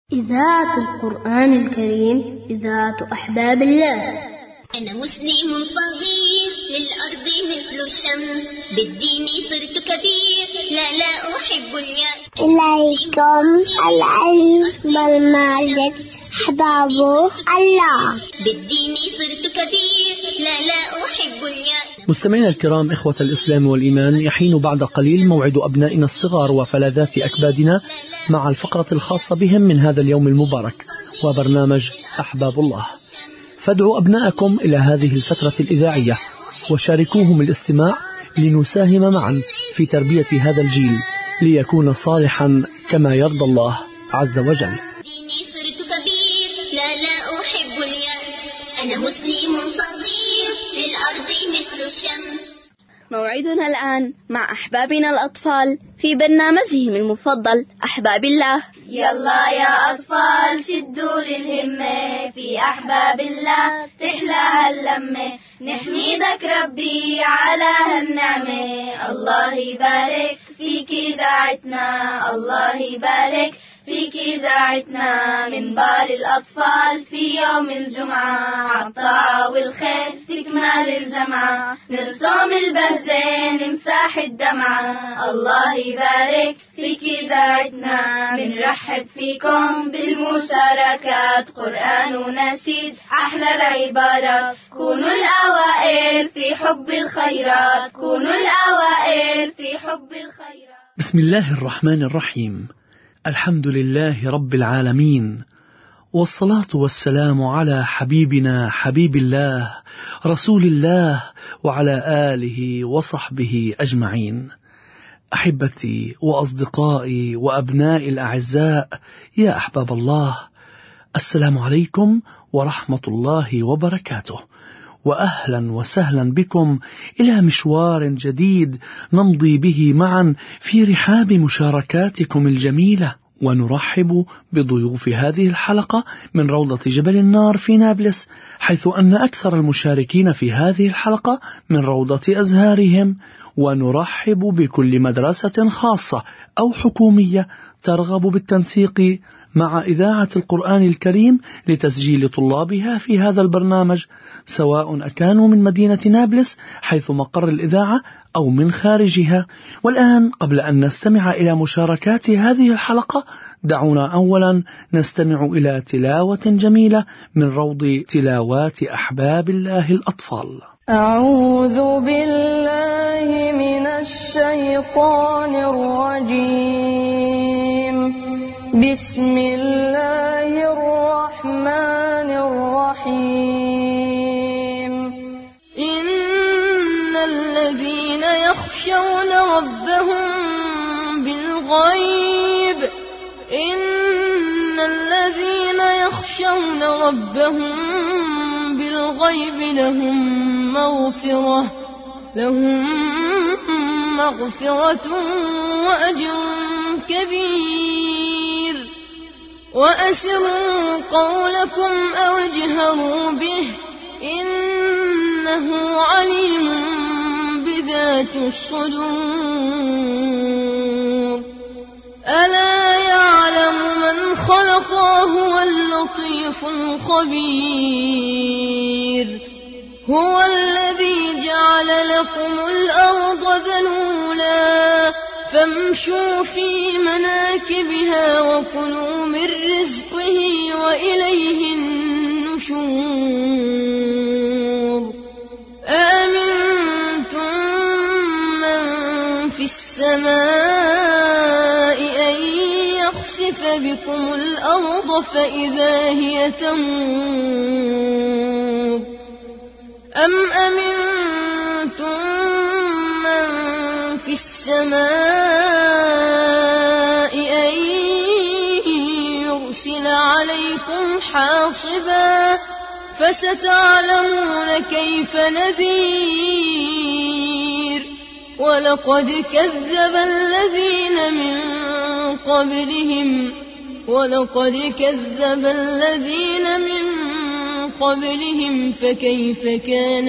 إذاعة القرآن الكريم، إذاعة أحباب الله. أنا مسلم صغير للأرض مثل الشمس، بالدين صرت كبير، لا أحب اليأس. إليكم العلم والمعرفة أحباب الله، بالدين صرت كبير، لا أحب اليأس. مستمعينا الكرام، إخوة الإسلام والإيمان، يحين بعد قليل موعد أبنائنا الصغار وفلاذات أكبادنا مع الفقرة الخاصة بهم من هذا اليوم المبارك وبرنامج أحباب الله. فادعوا أبناءكم إلى هذه الفترة الإذاعية وشاركوهم الاستماع لنساهم معا في تربية هذا الجيل ليكون صالحا كما يرضى الله عز وجل. صرت كبير، لا أحب اليأس. أنا مسلم صغير للأرض مثل الشمس. موعدنا الآن مع أحبابنا الأطفال في برنامجهم المفضل أحباب الله. يلا يا أطفال شدوا للهمة، في أحباب الله تحلى هاللمة، نحمدك ربي على هالنعمة. الله يبارك فيك إذاعتنا، الله يبارك فيك إذاعتنا، منبر الأطفال في يوم الجمعة، عالطاعة والخير تكمل الجمعة، نرسم البهجة نمسح الدمعة. الله يبارك فيك إذاعتنا، منرحب فيكم بالمشاركات، قرآن ونشيد أحلى العبارات، كونوا الأوائل في حب الخيرات، كونوا الأوائل في حب الخيرات. بسم الله الرحمن الرحيم. الحمد لله رب العالمين، والصلاة والسلام على حبيبنا حبيب الله رسول الله وعلى آله وصحبه أجمعين. أحبتي وأصدقائي وأبنائي الأعزاء، يا أحباب الله، السلام عليكم ورحمة الله وبركاته، وأهلا وسهلا بكم إلى مشوار جديد نمضي به معا في رحاب مشاركاتكم الجميلة. ونرحب بضيوف هذه الحلقة من روضة جبل النار في نابلس، حيث أن أكثر المشاركين في هذه الحلقة من روضة أزهارهم. ونرحب بكل مدرسة خاصة أو حكومية ترغب بالتنسيق مع إذاعة القرآن الكريم لتسجيل طلابها في هذا البرنامج، سواء أكانوا من مدينة نابلس حيث مقر الإذاعة أو من خارجها. والآن قبل أن نستمع إلى مشاركات هذه الحلقة، دعونا أولا نستمع إلى تلاوة جميلة من روض تلاوات أحباب الله الأطفال. أعوذ بالله من الشيطان الرجيم. بسم الله الرحمن الرحيم. إن الذين يخشون ربهم بالغيب، إن الذين يخشون ربهم بالغيب لهم مغفرة وأجر كبير. وأسروا قولكم أو اجهروا به، إنه عليم بذات الصدور. ألا يعلم من خلق وهو اللطيف الخبير. هو الذي جعل لكم الأرض ذلولا فامشوا في مناكبها وكلوا من رزقه وإليه النشور. أأمنتم من في السماء أن يخسف بكم الأرض فإذا هي تمور، أم أمنتم من في السماء أن يرسل عليكم حاصبا فستعلمون كيف نذير. ولقد كذب الذين من قبلهم فكيف كان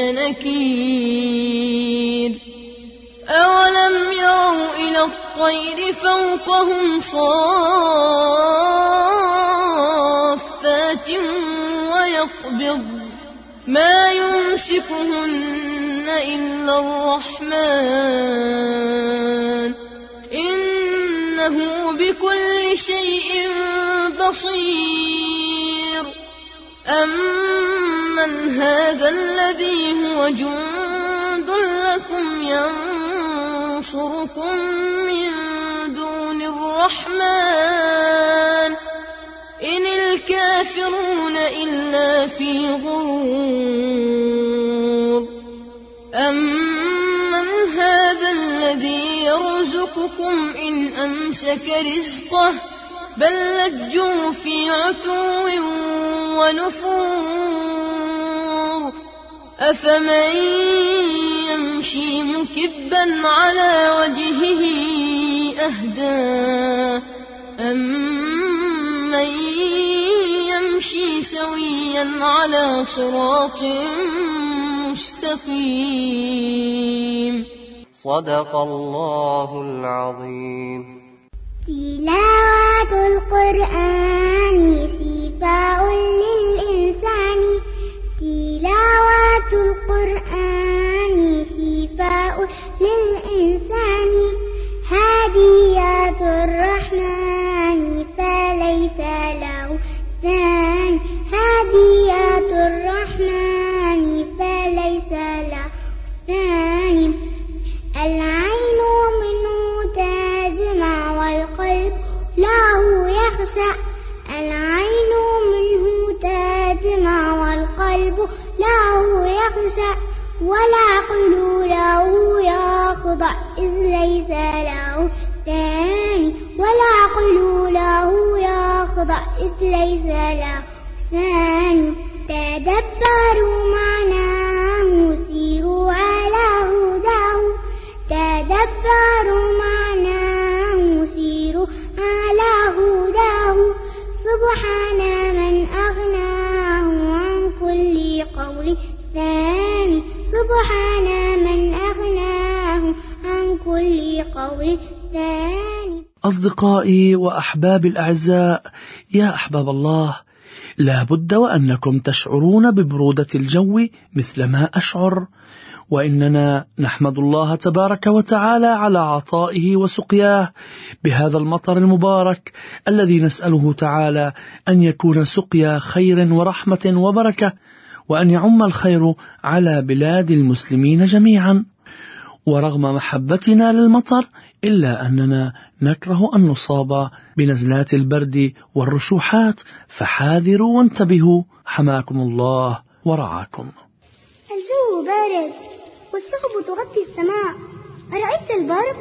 نكير. أولم يروا إلى الطير فوقهم صافات سماوات ويقبض ما يمسكهن إلا الرحمن إنه بكل شيء بصير أمن هذا الذي هو جند لكم ينصركم من دون الرحمن إن الكافرون إلا في غرور أمن هذا الذي يرزقكم إن أمسك رزقه بل لجوا في عتو ونفور أفمن يمشي مكبا على وجهه أهدى أمن يمشي سويا على صراط مستقيم صدق الله العظيم. تلاوة القرآن شفاء للإنسان تلاوة القرآن شفاء للإنسان هدية الرحمن فليس له ثاني هدية الرحمن فليس له ثاني العين منه تدمع والقلب له يخشع العين منه تدمع والقلب له يخشع والعقل له يخضع إذ ليس له ثاني والعقل له يخضع إذ ليس له ثاني تدبروا معناه سيروا على هداه تدبروا معناه سيروا على هداه سبحان من أغناه عن كل قول ثاني سبحان من أغناه عن كل قول ثاني. أصدقائي وأحبابي الأعزاء، يا أحباب الله، لا بد وأنكم تشعرون ببرودة الجو مثل ما أشعر، وإننا نحمد الله تبارك وتعالى على عطائه وسقياه بهذا المطر المبارك الذي نسأله تعالى أن يكون سقيا خير ورحمة وبركة، وأن يعم الخير على بلاد المسلمين جميعا. ورغم محبتنا للمطر إلا أننا نكره أن نصاب بنزلات البرد والرشوحات، فحاذروا وانتبهوا حماكم الله ورعاكم. الجو بارد والسحب تغطي السماء، أرأيت البرق؟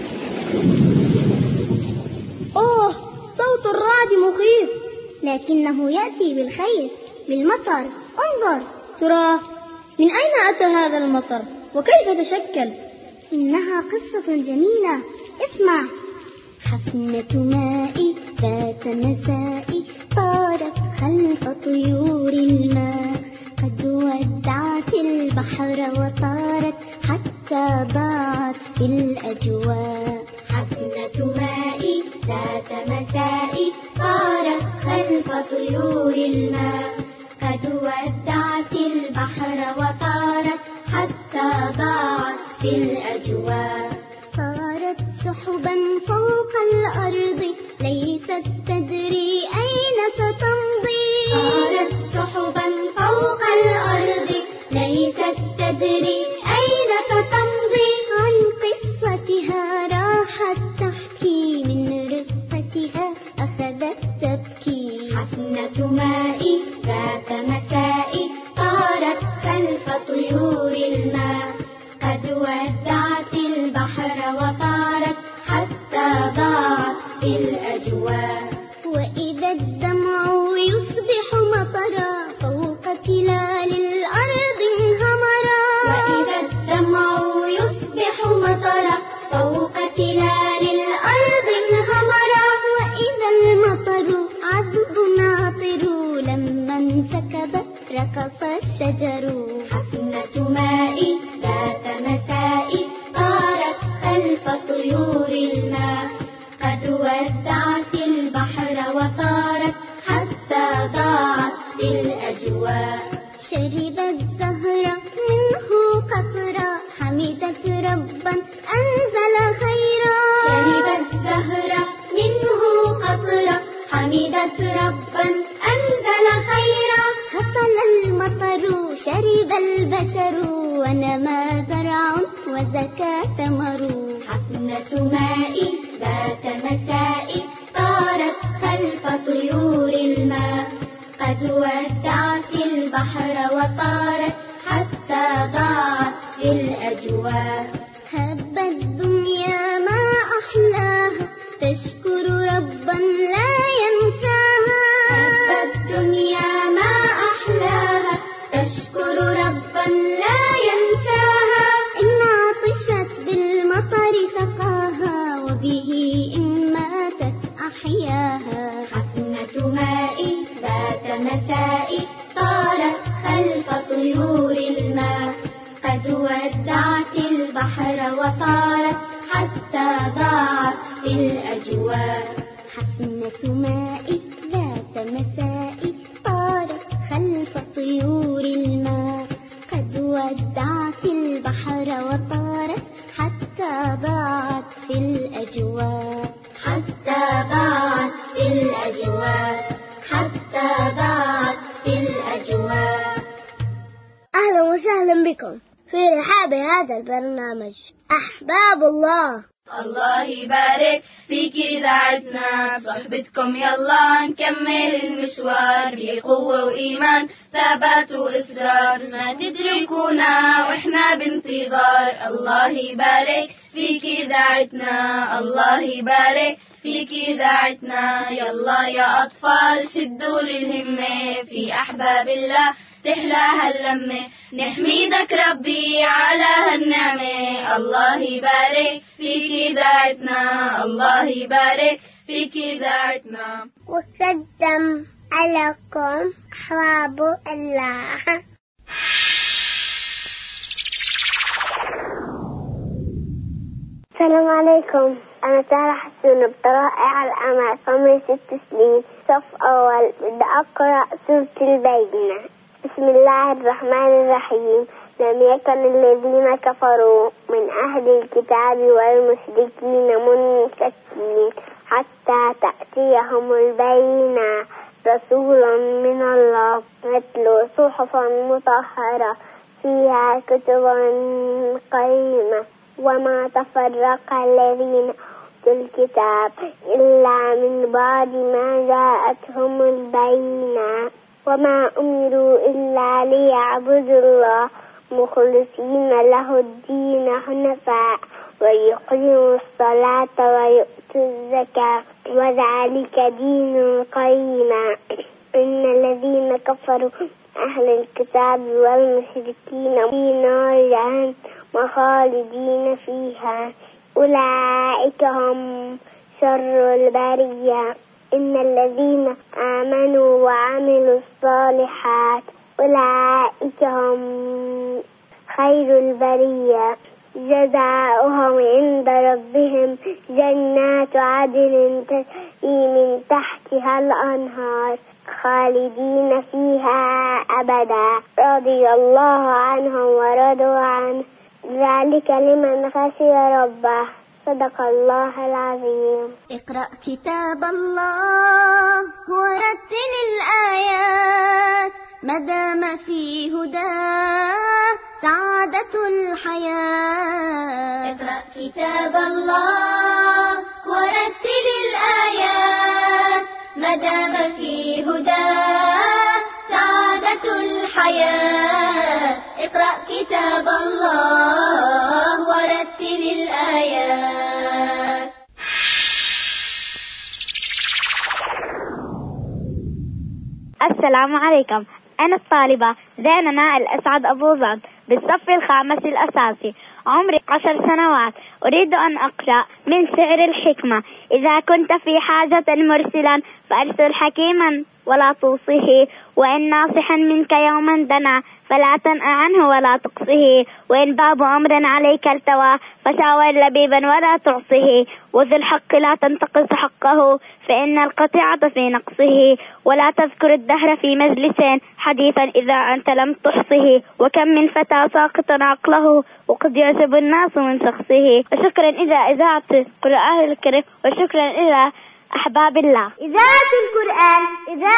أوه، صوت الرعد مخيف، لكنه يأتي بالخير بالمطر. انظر، ترى من أين أتى هذا المطر وكيف تشكل؟ إنها قصة جميلة، اسمع. حفنة ماء ذات مساء طارت خلف طيور الماء قد ودعت البحر وطارت حتى ضاعت في الأجواء. حفنة ماء ذات مساء طارت خلف طيور الماء قد ودعت البحر وطارت حتى ضاعت في الأجواء. صارت سحبا فوق الأرض ليست تدري أين ستمضي. صارت سحبا فوق الأرض ليست تدري أين ستمضي. عن قصتها راحت تحكي من رقتها أخذت تبكي. حفنة ماء ذات مساء طارت خلف طيور الماء قد ودعت البحر وطارت حتى ضاعت في الأجواء. وإذا الدمع يصبح مطرا فوق تلال الأرض انهمرا. وإذا الدمع يصبح مطرا فوق تلال الأرض انهمرا. وإذا المطر عذب ناطر لما انسكب رقص الشجر. حفنة ماء ذات مساء طارت خلف طيور الماء قد ودعت البحر وطارت حتى ضاعت ربا أنزل خيرا. هطل المطر شرب البشر ونما زرع وزكى ثمر. حفنة ماء ذات مساء طارت خلف طيور الماء. قد ودعت البحر وطارت حتى ضاعت في الأجواء. هب الدنيا ما أحلاها تشكر ربا لا ينساها. هب الدنيا ما أحلاها تشكر ربا لا ينساها. إن عطشت بالمطر سقاها وبه إن ماتت أحياها. حفنة ماء ذات مساء طارت خلف طيور الماء. قد ودعت البحر وطارت حتى ضاعت في الأجواء. حفنة ماء ذات مساء طارت خلف طيور الماء. قد ودعت البحر وطارت حتى ضاعت في الأجواء. حتى ضاعت في الأجواء. حتى ضاعت في الأجواء. أهلا وسهلا بكم في رحاب هذا البرنامج أحباب الله. الله يبارك فيك إذاعتنا، صحبتكم يلا نكمل المشوار بقوة وإيمان ثبات وإصرار، ما تدركونا وإحنا بانتظار. الله يبارك فيك إذاعتنا، الله يبارك فيك إذاعتنا. يلا يا أطفال شدوا للهمة في أحباب الله تحلى هاللمة. نحميدك ربي على هالنعمة. الله يبارك فيك إذاعتنا، الله يبارك فيك إذاعتنا. وقدم عليكم أحباب الله. السلام عليكم، أنا سارة حسون بطرائع الأمل عمري 6 سنين صف أول. بدي أقرأ سورة البينة. بسم الله الرحمن الرحيم. لم يكن الذين كفروا من أهل الكتاب والمشركين منفكين حتى تأتيهم البينة. رسول من الله يتلو صحفا مطهرة فيها كتب قيمة. وما تفرق الذين أوتوا الكتاب إلا من بعد ما جاءتهم البينة. وما أمروا إلا ليعبدوا الله مخلصين له الدين حنفاء ويقيموا الصلاة ويؤتوا الزكاة وذلك دين القيمة. إن الذين كفروا أهل الكتاب والمشركين في نار جهنم خالدين فيها أولئك هم شر البرية. إن الذين آمنوا وعملوا الصالحات أولئك هم خير البرية. جزاؤهم عند ربهم جنات عدن تجري من تحتها الأنهار خالدين فيها أبدا. رضي الله عنهم ورضوا عنه ذلك لمن خشي ربه. صدق الله العظيم. اقرأ كتاب الله ورتل الآيات ما دام في هداه سعادة الحياة. اقرأ كتاب الله ورتل الآيات ما دام في هداه سعادة الحياة. اقرأ كتاب الله ورتل الآيات. السلام عليكم، أنا الطالبة زينة نائل أسعد أبو زاد بالصف الخامس الأساسي، عمري 10 سنوات. أريد أن أقرأ من شعر الحكمة. إذا كنت في حاجة مرسلا فأرسل حكيما ولا توصيه، وإن ناصحا منك يوما دنا فلا تنأ عنه ولا تقصه، وإن باب أمر عليك التوى فشاور لبيبا ولا تعصه، وذي الحق لا تنتقص حقه فإن القطيعة في نقصه، ولا تذكر الدهر في مجلس حديثا إذا أنت لم تحصه، وكم من فتى ساقط عقله وقد يعجب الناس من شخصه. وشكرا إلى إذاعة القرآن الكريم، وشكرا إلى أحباب الله. إذاعة القرآن، إذاعة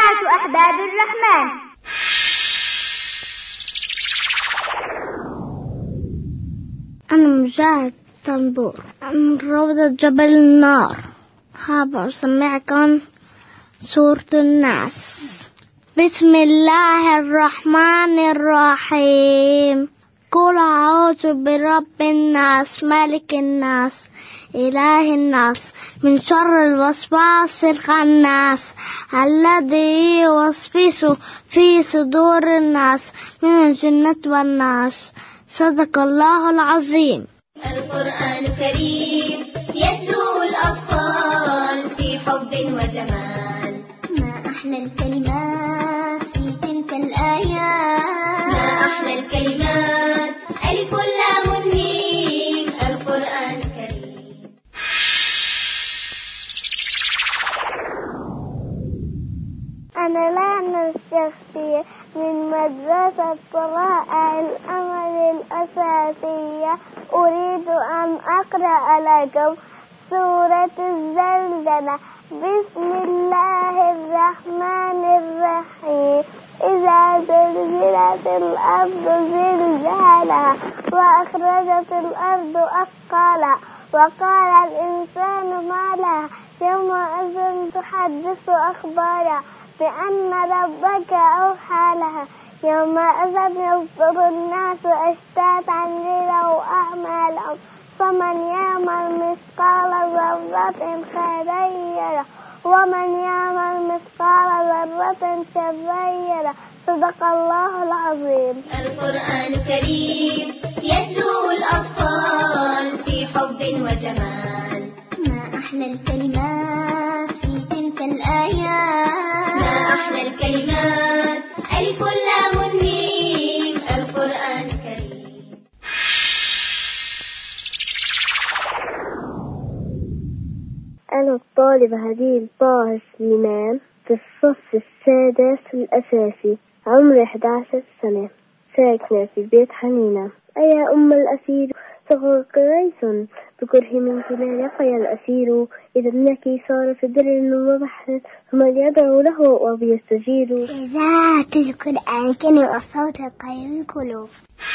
الله الطنبور من روضة جبل النار. حاب أسمعكم سورة الناس. بسم الله الرحمن الرحيم. قل أعوذ برب الناس ملك الناس إله الناس من شر الوسواس الخناس الذي يوسوس في صدور الناس من الجنة والناس. صدق الله العظيم. القرآن الكريم يتلو الأطفال في حب وجمال. ما أحلى الكلمات في تلك الآيات. ما أحلى الكلمات ألف لام ميم. القرآن الكريم. أنا لعنة الشخصية من مدرسة طلائع الأمل الأساسية. أريد أن أقرأ لكم سورة الزلزلة. بسم الله الرحمن الرحيم. إذا زلزلت الأرض زلزالها وأخرجت الأرض أثقالها وقال الإنسان ما لها يومئذ تحدث أخبارها بأن ربك أوحى لها يومئذ يصدر الناس أشتاتا ليروا أعمالهم فمن يعمل مثقال ذرة خيرا يره ومن يعمل مثقال ذرة شرا يره. صدق الله العظيم. القرآن الكريم يتلو الأطفال في حب وجمال. ما أحلى الكلمات في تلك الآيات. ما أحلى الكلمات ألف لام ميم. القرآن الكريم. أنا الطالبة هديل طه سليمان في الصف السادس الأساسي. عمري 11 سنة. ساكنة في بيت حنينة. أيا أم الأسير صغر قريس بكره منك لا لقي الأسير. إذا ابنك صار في در وبحر فمن يدعو له وبيستجير. إذاعة القرآن كلمة الصوت القيم القلوب.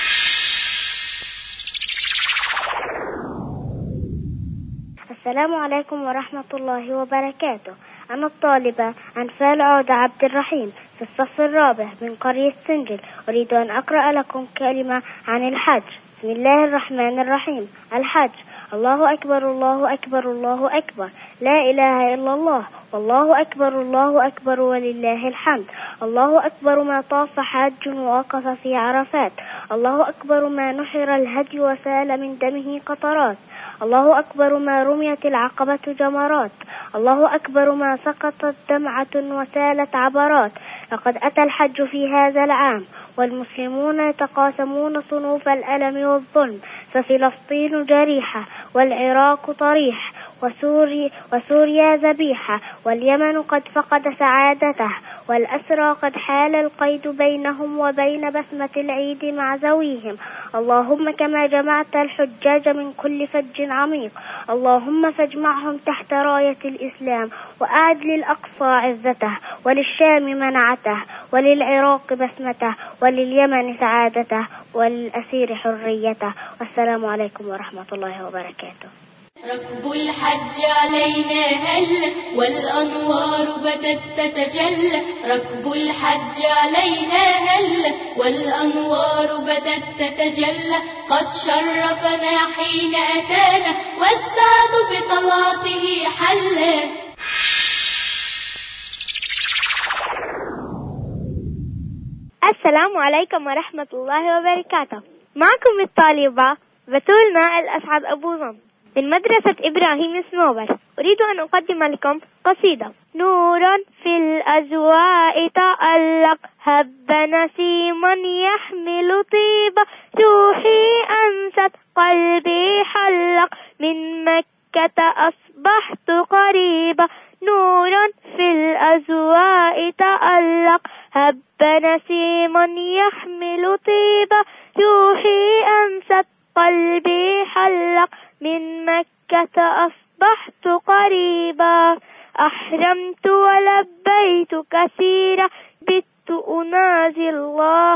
السلام عليكم ورحمة الله وبركاته. أنا الطالبة أنفال عودة عبد الرحيم في الصف الرابع من قرية سنجل. أريد أن أقرأ لكم كلمة عن الحج. بسم الله الرحمن الرحيم. الحج. الله أكبر الله أكبر الله أكبر لا إله إلا الله والله أكبر الله أكبر ولله الحمد. الله أكبر ما طاف حاج ووقف في عرفات. الله أكبر ما نحر الهدي وسال من دمه قطرات. الله أكبر ما رميت العقبة جمرات. الله أكبر ما سقطت دمعة وسالت عبرات. لقد أتى الحج في هذا العام والمسلمون يتقاسمون صنوف الألم والظلم. ففلسطين جريحة والعراق طريح وسوريا ذبيحة واليمن قد فقد سعادته والأسرى قد حال القيد بينهم وبين بسمة العيد مع ذويهم. اللهم كما جمعت الحجاج من كل فج عميق اللهم فاجمعهم تحت راية الإسلام وأعد للأقصى عزته وللشام منعته وللعراق بسمته ولليمن سعادته وللأسير حريته. والسلام عليكم ورحمة الله وبركاته. ركب الحج علينا هل والأنوار بدت تتجلى. ركب الحج علينا هل والأنوار بدت تتجلى. قد شرفنا حين أتانا والسعد بطلعته حل. السلام عليكم ورحمة الله وبركاته. معكم الطالبة بتول ماء الأسعد أبو ظن من مدرسة إبراهيم سنوبر. أريد أن أقدم لكم قصيدة. نور في الأزواء تألق هب نسيما يحمل طيبة روحي أنست قلبي حلق من مكة أصبحت قريبة. نور في الأزواء تألق هب نسيما يحمل طيبة روحي أنست قلبي حلق من مكة أصبحت قريبا. أحرمت ولبيت كثيرا بت أناجي الله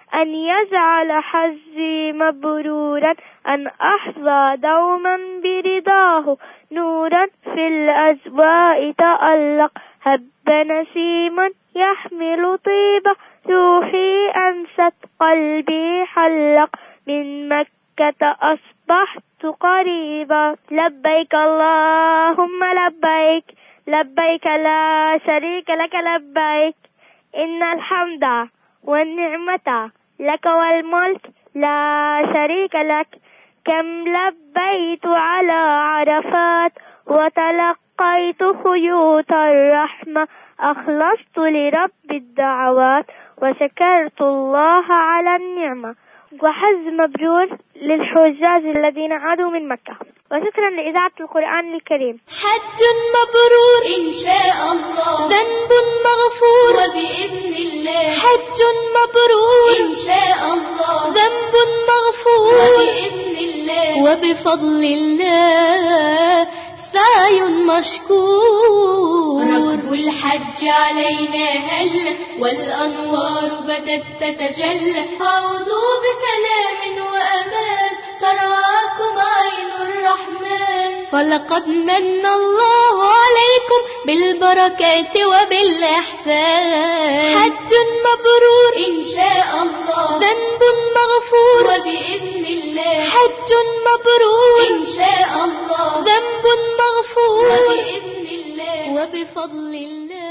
أن يجعل حجي مبرورا، أن أحظى دوما برضاه نورا في الأجواء تألق، هب نسيما يحمل طيبة روحي أنست قلبي حلق، من مكة أصبحت قريبا. لبيك اللهم لبيك، لبيك لا شريك لك لبيك، إن الحمد والنعمة لك والملك لا شريك لك. كم لبيت على عرفات وتلقيت خيوط الرحمة، أخلصت لرب الدعوات وشكرت الله على النعمة. وحج مبرور للحجاج الذين عادوا من مكة. وشكرا لإذاعة القرآن الكريم. حج مبرور إن شاء الله، ذنب مغفور وبإذن الله. حج مبرور إن شاء الله، ذنب مغفور وبإذن الله. وبفضل الله سعي مشكور. رب الحج علينا هل، والأنوار بدت تتجلى. عودوا بسلام وأمان، ترعاكم عين الرحمن. فلقد من الله عليكم بالبركات وبالإحسان. حج مبرور إن شاء الله، ذنب مغفور وبإذن الله. حج مبرور إن شاء الله، ذنب مغفور وبإذن الله وبفضل الله.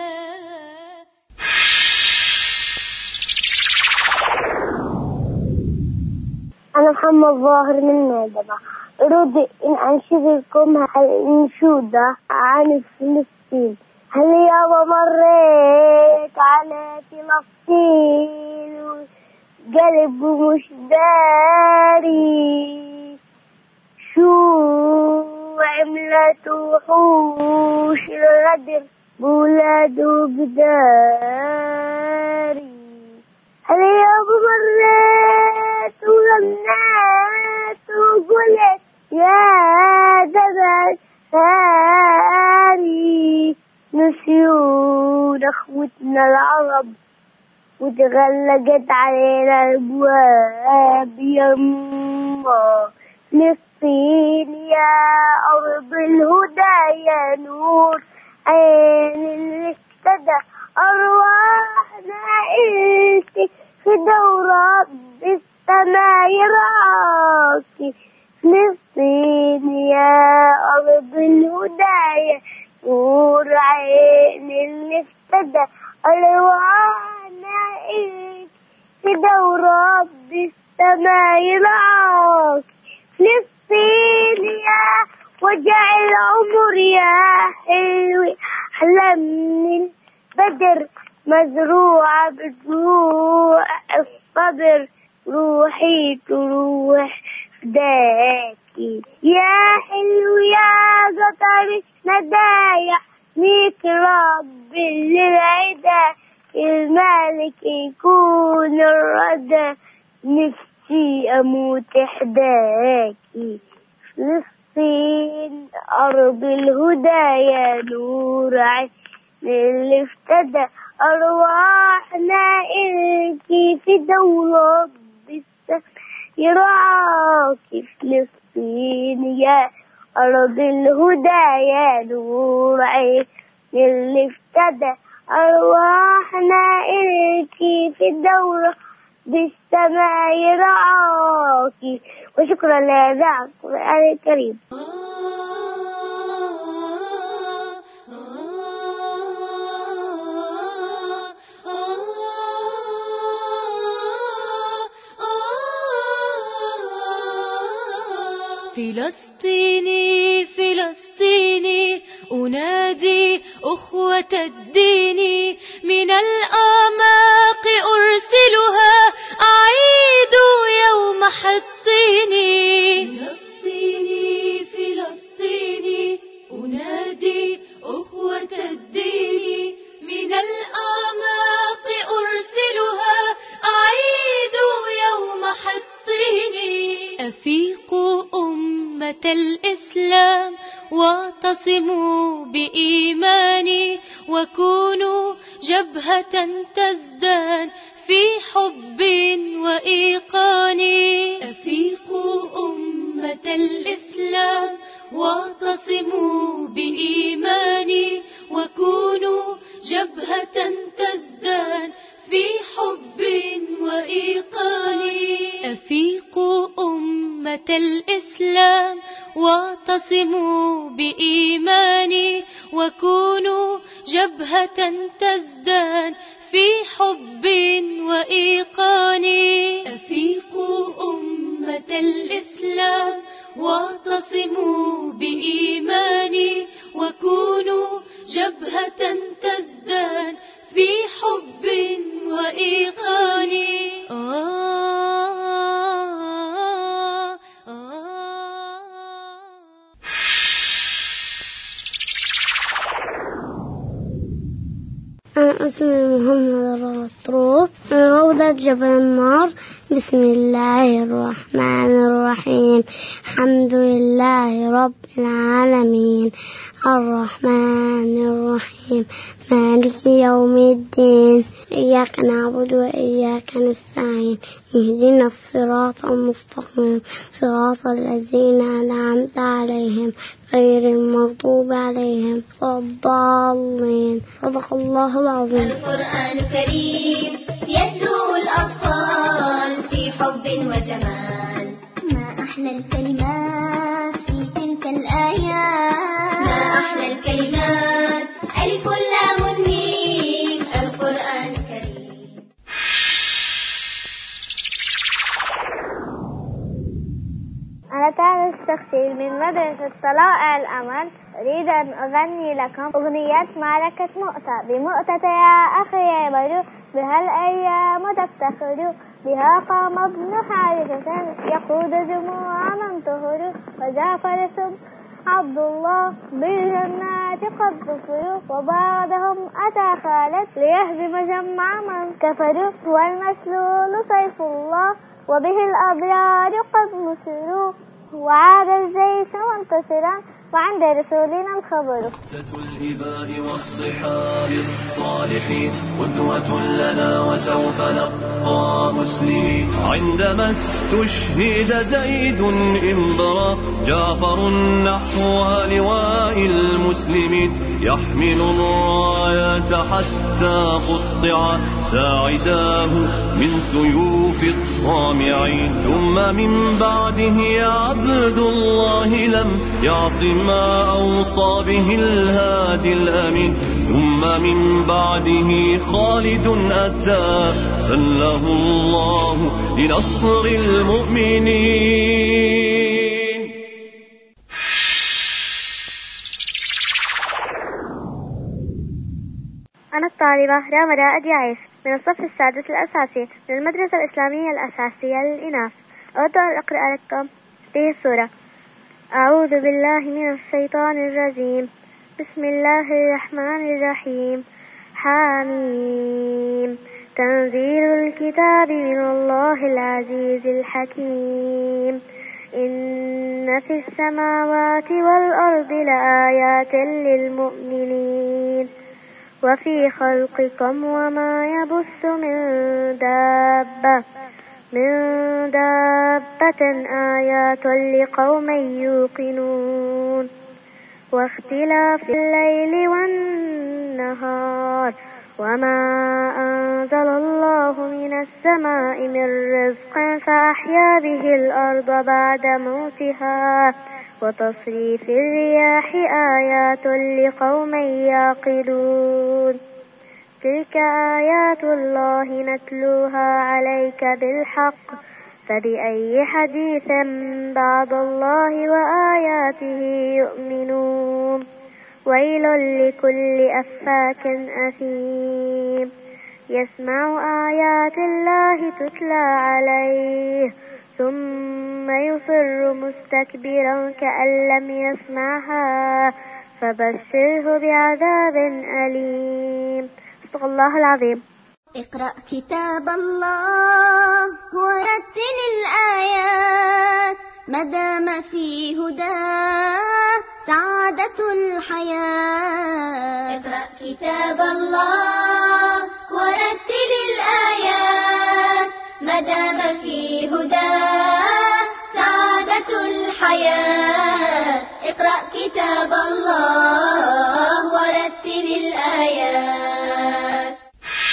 أنا محمد ظاهر من نادبة، أريد أن أنشد لكم أنشودة عن فلسطين. هل يوم مريت على فلسطين قلب مش داري، شو عملت وحوش الغدر بولاده بداري. هل يوم مريت وغنيت وقلت يا جبل هاري، نسيون أخوتنا العرب وتغلقت علينا الأبواب. يما فلسطين يا أرض الهدى، يا نور عين اللي اهتدى أرواحنا إلتي في دورة بالسماء راكي. فلسطين يا أرض الهدى، يا نور عين اللي اهتدى أرواحنا إلتي في دورة بالسماء راكي. فلسطين يا وجع العمر، يا حلوي أحلى من البدر، مزروعة بدموع الصبر، روحي تروح فداكي. يا حلو يا قطر ندايا ميك رب للعدا، المالك يكون الردى، نفسي أموت حداكي. فلسطين أرض الهدى، يا نور عين اللي افتدى أرواحنا إلكي في دولة بالسماء يراكي. فلسطين يا أرض الهدى، يا نور عين اللي افتدى أرواحنا إلكي في دولة بالسماء يراكي. وشكرا لإذاعة القرآن الكريم. فلسطيني فلسطيني أنادي أخوة الدين، من الأعماق أرسلها أعيد يوم حطيني. فلسطيني فلسطيني أنادي أخوة الدين، من الأعماق أرسلها أعيد يوم حطيني. أفيقوا أمة الإسلام واعتصموا بإيماني، وكونوا جبهة تزدان في حب وإيقان. أفيقوا أمة الإسلام واعتصموا بإيماني وكونوا جبهة تزدان في حب وإيقان. أفيقوا أمة الإسلام واعتصموا بإيماني وكونوا جبهة تزدان في حب وإيقان. أفيقوا أمة الإسلام واعتصموا بإيماني وكونوا جبهة تزدان في حب وإيقان. أنا اسمي محمد الرطروط من روضة جبل النار. بسم الله الرحمن الرحيم. الحمد لله رب العالمين الرحمن الرحيم مالك يوم الدين. إياك نعبد وإياك نستعين. اهدنا الصراط المستقيم صراط الذين أنعمت عليهم غير المغضوب عليهم ولا الضالين. صدق الله العظيم. القرآن الكريم يتلوه الأطفال في حب وجمال. ما أحلى الكلمات في تلك الآيات. ما أحلى الكلمات ألف لام ميم. القرآن الكريم. أنا تاج الشخصي من مدرسة طلائع الأمل. أريد أن أغني لكم أغنية معركة مؤتة. بمؤتة يا أخي عبروا بها الأيام تفتخروا. بها قام ابن حارثة يقود جموعا من طهروا. وجعفر عبد الله بالجنات قد ظفروا. وبعدهم أتى خالد ليهزم جمع من كفروا. هو المسلول سيف الله وبه الأبرار قد نصروا. وعاد الجيش منتصرا وعند رسولنا الخبر. الإباء والصحاب الصالحين قدوة لنا وسوف نبقى مسلمين. عندما استشهد زيد انبرى جعفر نحو لواء المسلمين. يحمل الراية حتى قطع ساعداه من سيوف الطامعين. ثم من بعده عبد الله لم يعصم ما أوصى به الهادي الأمين. ثم من بعده خالد أتى سله الله لنصر المؤمنين. أنا الطالبة رامدة أديعيس من الصف السادس الأساسي من المدرسة الإسلامية الأساسية للإناث. أود أن أقرأ لكم هذه السورة. أعوذ بالله من الشيطان الرجيم. بسم الله الرحمن الرحيم. حاميم. تنزيل الكتاب من الله العزيز الحكيم. إن في السماوات والأرض لآيات للمؤمنين وفي خلقكم وما يبث من دابة آيات لقوم يوقنون. واختلاف الليل والنهار وما أنزل الله من السماء من رزق فأحيا به الأرض بعد موتها وتصريف الرياح آيات لقوم يعقلون. تلك آيات الله نتلوها عليك بالحق فبأي حديث بعد الله وآياته يؤمنون. ويل لكل أفاك أثيم يسمع آيات الله تتلى عليه ثم يصر مستكبرا كأن لم يسمعها فبشره بعذاب أليم. صدق الله العظيم. اقرأ كتاب الله ورتل الآيات ما دام في هداه سعادة الحياة. اقرأ كتاب الله ورتل الآيات اقرأ كتاب الله ورتل الآيات.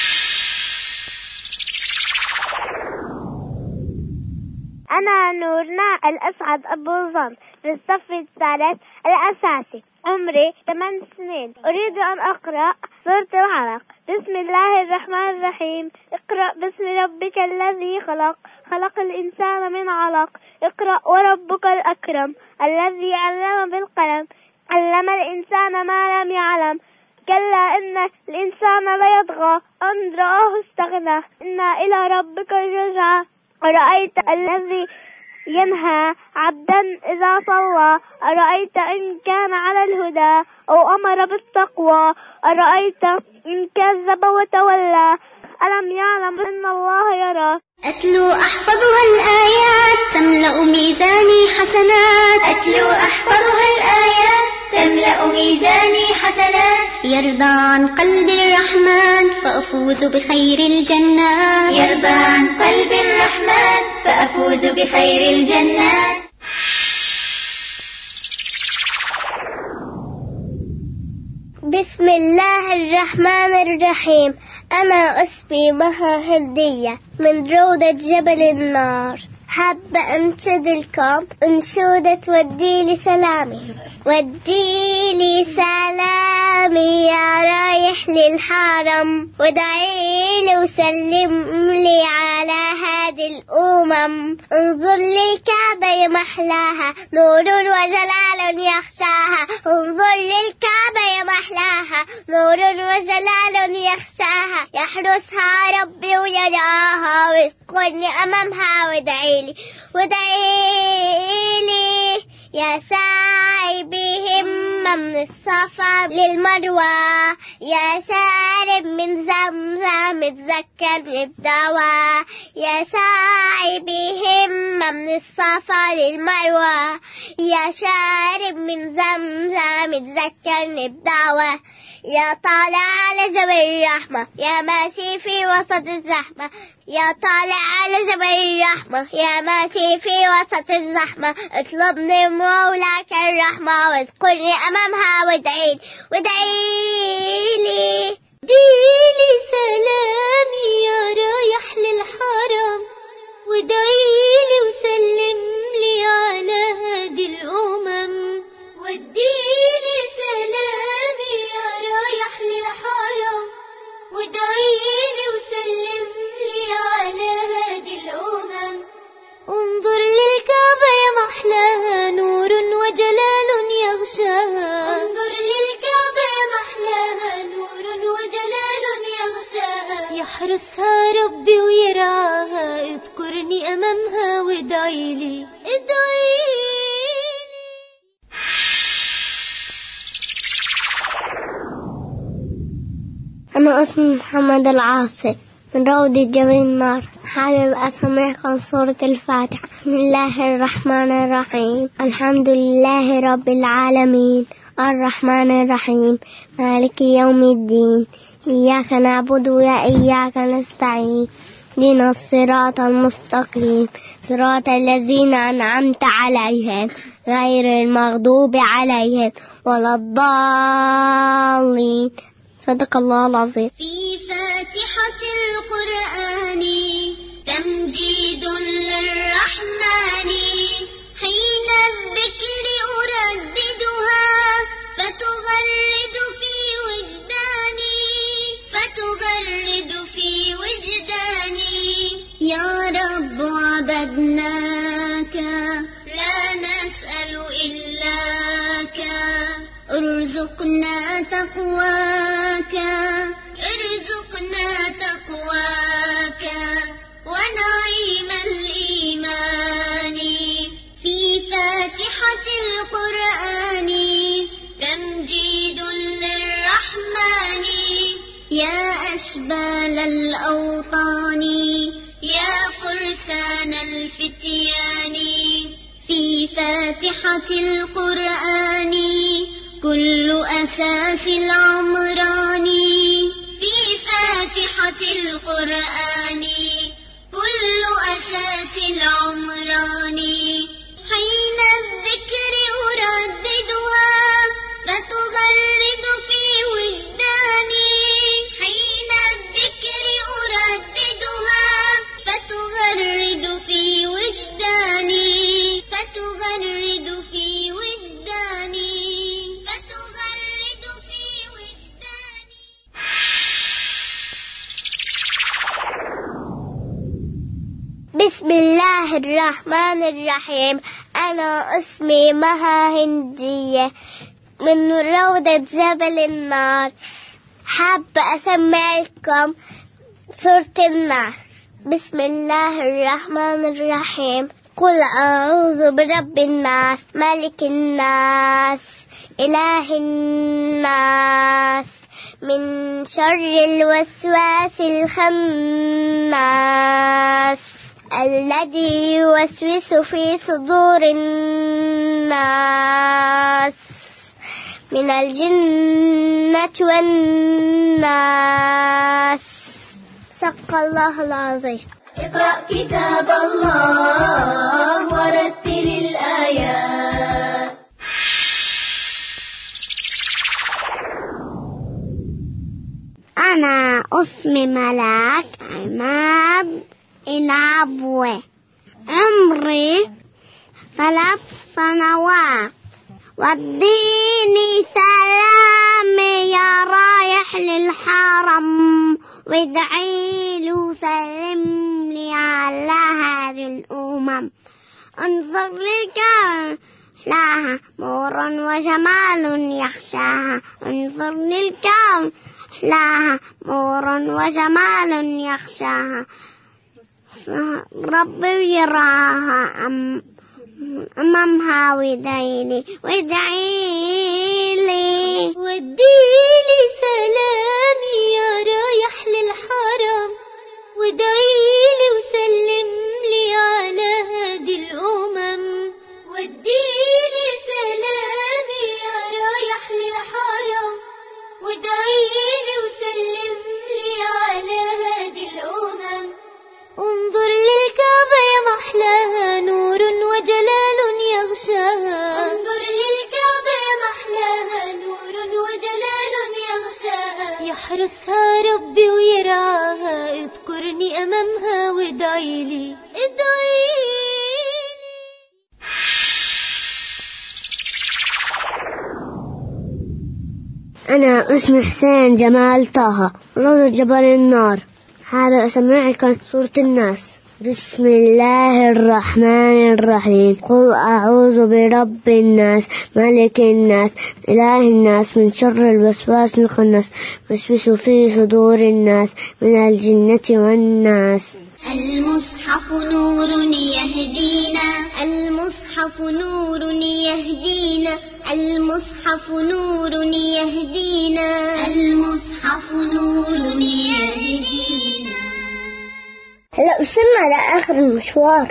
أنا نورنا الأسعد أبو ظن في الصف الثالث الأساسي، عمري 8 سنين. أريد أن أقرأ سورة العلق. بسم الله الرحمن الرحيم. اقرأ باسم ربك الذي خلق، خلق الإنسان من علق. اقرأ وربك الأكرم الذي علم بالقلم، علم الإنسان ما لم يعلم. كلا إن الإنسان ليطغى أن رآه استغنى، إن إلى ربك الرجعى. أرأيت الذي ينهى عبدا إذا صلى، أرأيت إن كان على الهدى أو أمر بالتقوى، أرأيت إن كذب وتولى، ألم يعلم أن الله يرى. أتلو أحفظها الآيات تملأ ميزاني حسنات، أتلو أحفظها الآيات تملأ ميزاني حسنات. يرضى عن قلب الرحمن فأفوز بخير الجنات، يرضى عن قلب الرحمن فأفوز بخير الجنات. بسم الله الرحمن الرحيم. أنا أسمي مها هدية من روضة جبل النار. حابة أنشد لكم أنشودة وديلي سلامي. وديلي سلامي يا رايح للحرم، ودعيلي وسلم لي على هذه الأمم. انظر للكعبة يا محلاها، نور وجلال يخشاها. انظر للكعبة يا محلاها، نور وجلال يخشاها. يحرسها ربي ويرعاها، واذكرني أمامها وادعيلي. ودعيلي يا ساعي بهمة من الصفا للمروة، يا شارب من زمزم اتذكر بالدواء. يا ساعي بهمة من الصفا للمروة، يا شارب من زمزم اتذكر بالدواء. يا طالع على جبل الرحمة، يا ماشي في وسط الزحمة. يا طالع على جبل الرحمة، يا ماشي في وسط الزحمة. اطلبني مولاك الرحمة، واذكرني أمامها وادعيلي. ودعيلي ديلي سلامي يا رايح للحرم، ودعيلي وسلم لي على هذه الأمم. وديلي سلامي يا رايح للحرم، ودعيلي وسلم لي على هذه الأمم. انظر للكعبة يا محلاها، نور وجلال يغشاها. انظر للكعبة يا محلاها، نور وجلال يغشاها. يحرسها ربي ويرعاها، اذكرني أمامها وادعيلي. أنا اسمي محمد العاصي من روضة جبل النار. حابب أسمعكم سورة الفاتحة. بسم الله الرحمن الرحيم. الحمد لله رب العالمين، الرحمن الرحيم، مالك يوم الدين. إياك نعبد وإياك نستعين. اهدنا الصراط المستقيم، صراط الذين أنعمت عليهم غير المغضوب عليهم ولا الضالين. صدق الله العظيم. في فاتحة القرآن تمجيد للرحمن، حين الذكر أرددها فتغرد في وجداني، فتغرد في وجداني. يا رب عبدناك لا نسأل إلاك، ارزقنا تقواك، ارزقنا تقواك ونعيم الإيمان. في فاتحة القرآن تمجيد للرحمن، يا أشبال الأوطان، يا فرسان الفتيان. في فاتحة القرآن كل أساس العمران، في فاتحة القرآن كل أساس العمران. حين الذكر أردد بسم الله الرحمن الرحيم. أنا اسمي مها هندية من روضة جبل النار. حابة أسمع لكم سورة الناس. بسم الله الرحمن الرحيم. قل أعوذ برب الناس ملك الناس إله الناس من شر الوسواس الخناس الذي يوسوس في صدور الناس من الجنة والناس. صدق الله العظيم. اقرأ كتاب الله ورتل الآيات. أنا اسمي ملاك عماد العبوة. عمري 3 سنوات. وديني سلامي يا رايح للحرم وادعيلي وسلم لي على هذه الأمم. انظر للكون لها نور وجمال يخشاها. انظر للكون لها نور وجمال يخشاها. ربي يراها أمامها وادعيلي وديلي سلامي يا رايح للحرم وادعيلي وسلم لي على هذه الأمم. وديلي سلامي يا رايح للحرم وادعيلي وسلم لي على هذه الأمم. انظر للكعبة يا محلاها نور وجلال يغشاها. انظر للكعبة يا محلاها نور وجلال يغشاها. يحرسها ربي ويرعاها. اذكرني أمامها وادعيلي أنا اسمي حسين جمال طه روضة جبل النار. هذا أسمعكم سورة الناس. بسم الله الرحمن الرحيم. قل أعوذ برب الناس ملك الناس إله الناس من شر الوسواس الخناس يوسوس في صدور الناس من الجنة والناس. المصحف نور يهدينا. المصحف نور يهدينا. المصحف نور يهدينا. المصحف نور يهدينا. هلا وصلنا لآخر المشوار.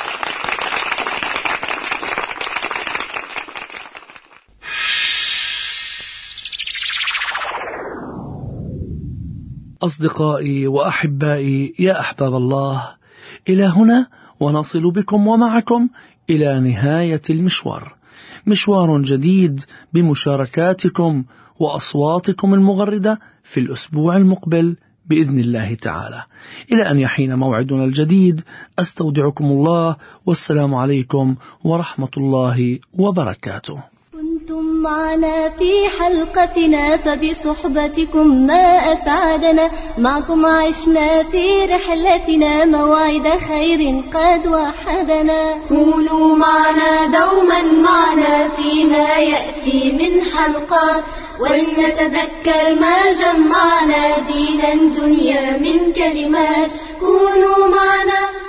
أصدقائي وأحبائي يا أحباب الله، إلى هنا ونصل بكم ومعكم إلى نهاية المشوار. مشوار جديد بمشاركاتكم وأصواتكم المغردة في الأسبوع المقبل بإذن الله تعالى. إلى أن يحين موعدنا الجديد أستودعكم الله والسلام عليكم ورحمة الله وبركاته. كنتم معنا في حلقتنا فبصحبتكم ما أسعدنا. معكم عشنا في رحلتنا موعد خير قد وحدنا. كونوا معنا دوما معنا فيما يأتي من حلقات ولنتذكر ما جمعنا دينا دنيا من كلمات. كونوا معنا